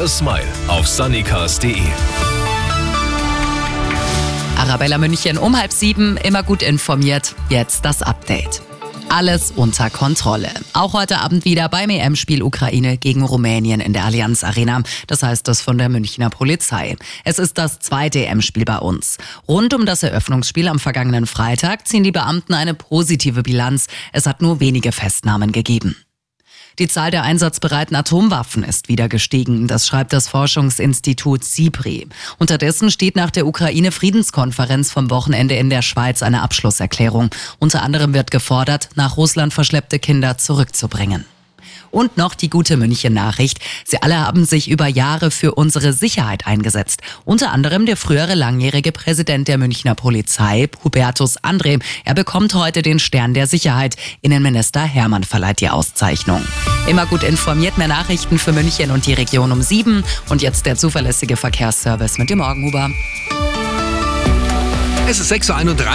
a Smile auf sunnycars.de. Arabella München um 6:30, immer gut informiert. Jetzt das Update. Alles unter Kontrolle. Auch heute Abend wieder beim EM-Spiel Ukraine gegen Rumänien in der Allianz Arena. Das heißt das von der Münchner Polizei. Es ist das zweite EM-Spiel bei uns. Rund um das Eröffnungsspiel am vergangenen Freitag ziehen die Beamten eine positive Bilanz. Es hat nur wenige Festnahmen gegeben. Die Zahl der einsatzbereiten Atomwaffen ist wieder gestiegen, das schreibt das Forschungsinstitut SIPRI. Unterdessen steht nach der Ukraine-Friedenskonferenz vom Wochenende in der Schweiz eine Abschlusserklärung. Unter anderem wird gefordert, nach Russland verschleppte Kinder zurückzubringen. Und noch die gute München-Nachricht. Sie alle haben sich über Jahre für unsere Sicherheit eingesetzt. Unter anderem der frühere langjährige Präsident der Münchner Polizei, Hubertus André. Er bekommt heute den Stern der Sicherheit. Innenminister Hermann verleiht die Auszeichnung. Immer gut informiert, mehr Nachrichten für München und die Region um 7. Und jetzt der zuverlässige Verkehrsservice mit dem Morgenhuber. Es ist 6:31 Uhr.